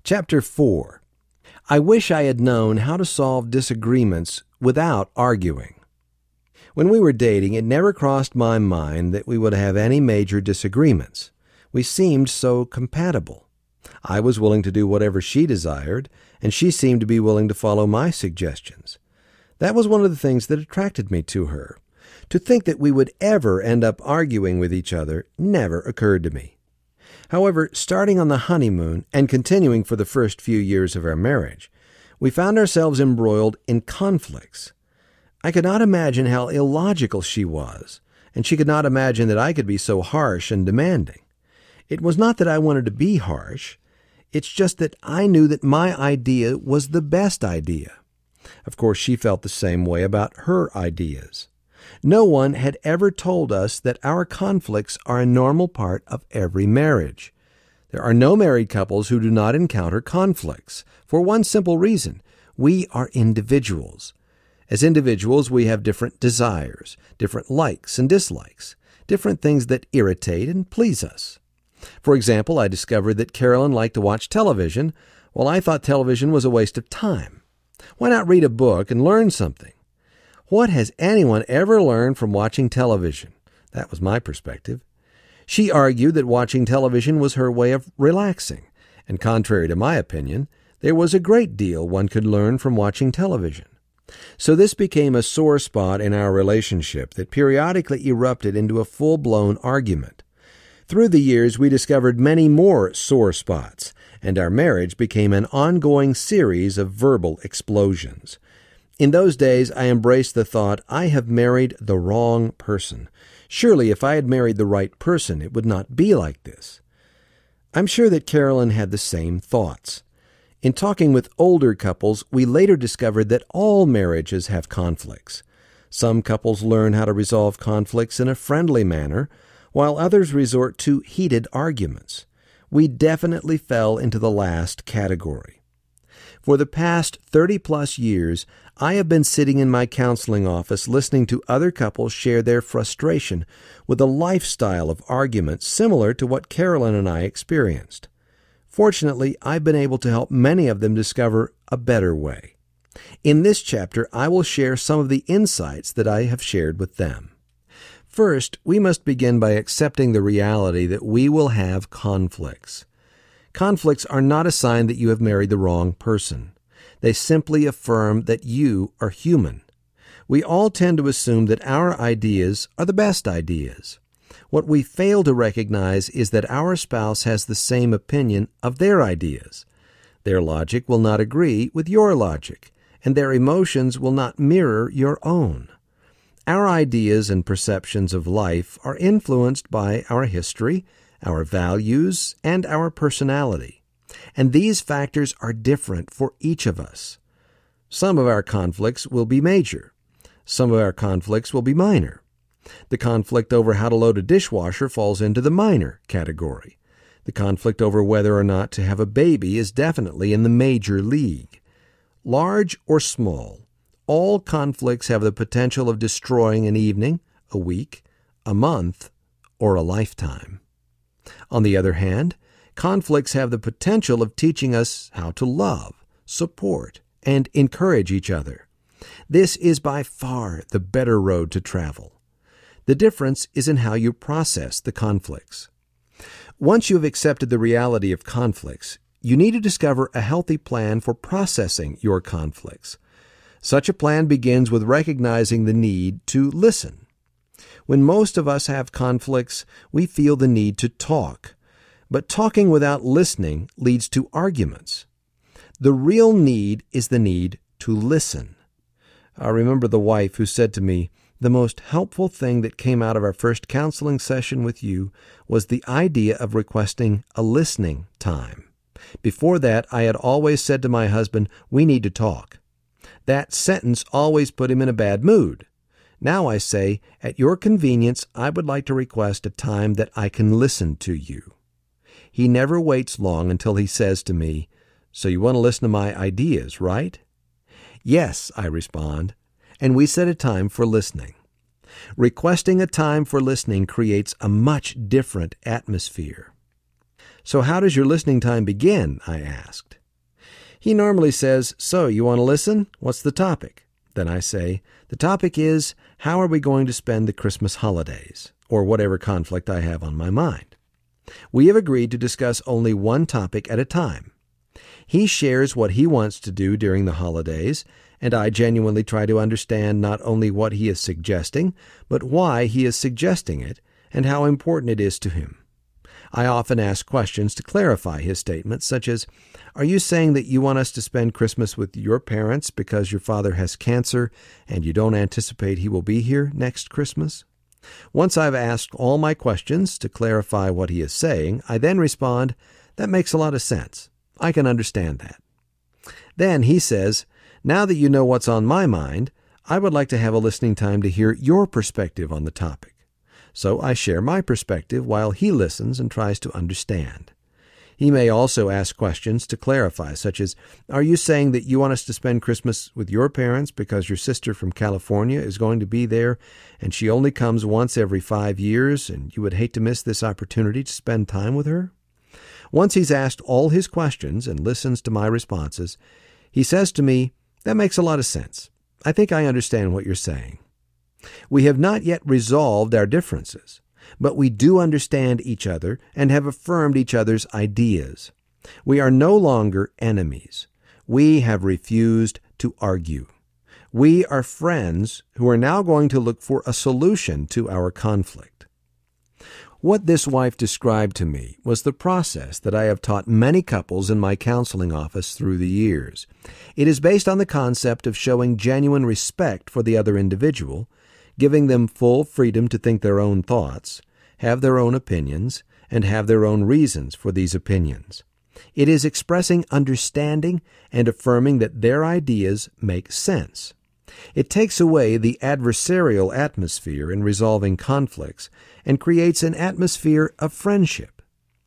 Chapter 4. I wish I had known how to solve disagreements without arguing. When we were dating, it never crossed my mind that we would have any major disagreements. We seemed so compatible. I was willing to do whatever she desired, and she seemed to be willing to follow my suggestions. That was one of the things that attracted me to her. To think that we would ever end up arguing with each other never occurred to me. However, starting on the honeymoon and continuing for the first few years of our marriage, we found ourselves embroiled in conflicts. I could not imagine how illogical she was, and she could not imagine that I could be so harsh and demanding. It was not that I wanted to be harsh. It's just that I knew that my idea was the best idea. Of course, she felt the same way about her ideas. No one had ever told us that our conflicts are a normal part of every marriage. There are no married couples who do not encounter conflicts, for one simple reason: we are individuals. As individuals, we have different desires, different likes and dislikes, different things that irritate and please us. For example, I discovered that Carolyn liked to watch television, while I thought television was a waste of time. Why not read a book and learn something? What has anyone ever learned from watching television? That was my perspective. She argued that watching television was her way of relaxing, and contrary to my opinion, there was a great deal one could learn from watching television. So this became a sore spot in our relationship that periodically erupted into a full-blown argument. Through the years, we discovered many more sore spots, and our marriage became an ongoing series of verbal explosions. In those days, I embraced the thought, I have married the wrong person. Surely if I had married the right person, it would not be like this. I'm sure that Carolyn had the same thoughts. In talking with older couples, we later discovered that all marriages have conflicts. Some couples learn how to resolve conflicts in a friendly manner, while others resort to heated arguments. We definitely fell into the last category. For the past 30-plus years, I have been sitting in my counseling office listening to other couples share their frustration with a lifestyle of arguments similar to what Carolyn and I experienced. Fortunately, I've been able to help many of them discover a better way. In this chapter, I will share some of the insights that I have shared with them. First, we must begin by accepting the reality that we will have conflicts. Conflicts are not a sign that you have married the wrong person. They simply affirm that you are human. We all tend to assume that our ideas are the best ideas. What we fail to recognize is that our spouse has the same opinion of their ideas. Their logic will not agree with your logic, and their emotions will not mirror your own. Our ideas and perceptions of life are influenced by our history, our values, and our personality. And these factors are different for each of us. Some of our conflicts will be major. Some of our conflicts will be minor. The conflict over how to load a dishwasher falls into the minor category. The conflict over whether or not to have a baby is definitely in the major league. Large or small, all conflicts have the potential of destroying an evening, a week, a month, or a lifetime. On the other hand, conflicts have the potential of teaching us how to love, support, and encourage each other. This is by far the better road to travel. The difference is in how you process the conflicts. Once you have accepted the reality of conflicts, you need to discover a healthy plan for processing your conflicts. Such a plan begins with recognizing the need to listen. When most of us have conflicts, we feel the need to talk. But talking without listening leads to arguments. The real need is the need to listen. I remember the wife who said to me, "The most helpful thing that came out of our first counseling session with you was the idea of requesting a listening time. Before that, I had always said to my husband, 'We need to talk.' That sentence always put him in a bad mood. Now I say, 'At your convenience, I would like to request a time that I can listen to you.' He never waits long until he says to me, 'So you want to listen to my ideas, right?' 'Yes,' I respond, and we set a time for listening. Requesting a time for listening creates a much different atmosphere." "So how does your listening time begin?" I asked. He normally says, "So, you want to listen? What's the topic?" Then I say, "The topic is, how are we going to spend the Christmas holidays?" or whatever conflict I have on my mind. We have agreed to discuss only one topic at a time. He shares what he wants to do during the holidays, and I genuinely try to understand not only what he is suggesting, but why he is suggesting it and how important it is to him. I often ask questions to clarify his statements, such as, "Are you saying that you want us to spend Christmas with your parents because your father has cancer and you don't anticipate he will be here next Christmas?" Once I've asked all my questions to clarify what he is saying, I then respond, "That makes a lot of sense. I can understand that." Then he says, "Now that you know what's on my mind, I would like to have a listening time to hear your perspective on the topic." So I share my perspective while he listens and tries to understand. He may also ask questions to clarify, such as, "Are you saying that you want us to spend Christmas with your parents because your sister from California is going to be there and she only comes once every 5 years and you would hate to miss this opportunity to spend time with her?" Once he's asked all his questions and listens to my responses, he says to me, "That makes a lot of sense. I think I understand what you're saying." We have not yet resolved our differences, but we do understand each other and have affirmed each other's ideas. We are no longer enemies. We have refused to argue. We are friends who are now going to look for a solution to our conflict. What this wife described to me was the process that I have taught many couples in my counseling office through the years. It is based on the concept of showing genuine respect for the other individual, giving them full freedom to think their own thoughts, have their own opinions, and have their own reasons for these opinions. It is expressing understanding and affirming that their ideas make sense. It takes away the adversarial atmosphere in resolving conflicts and creates an atmosphere of friendship.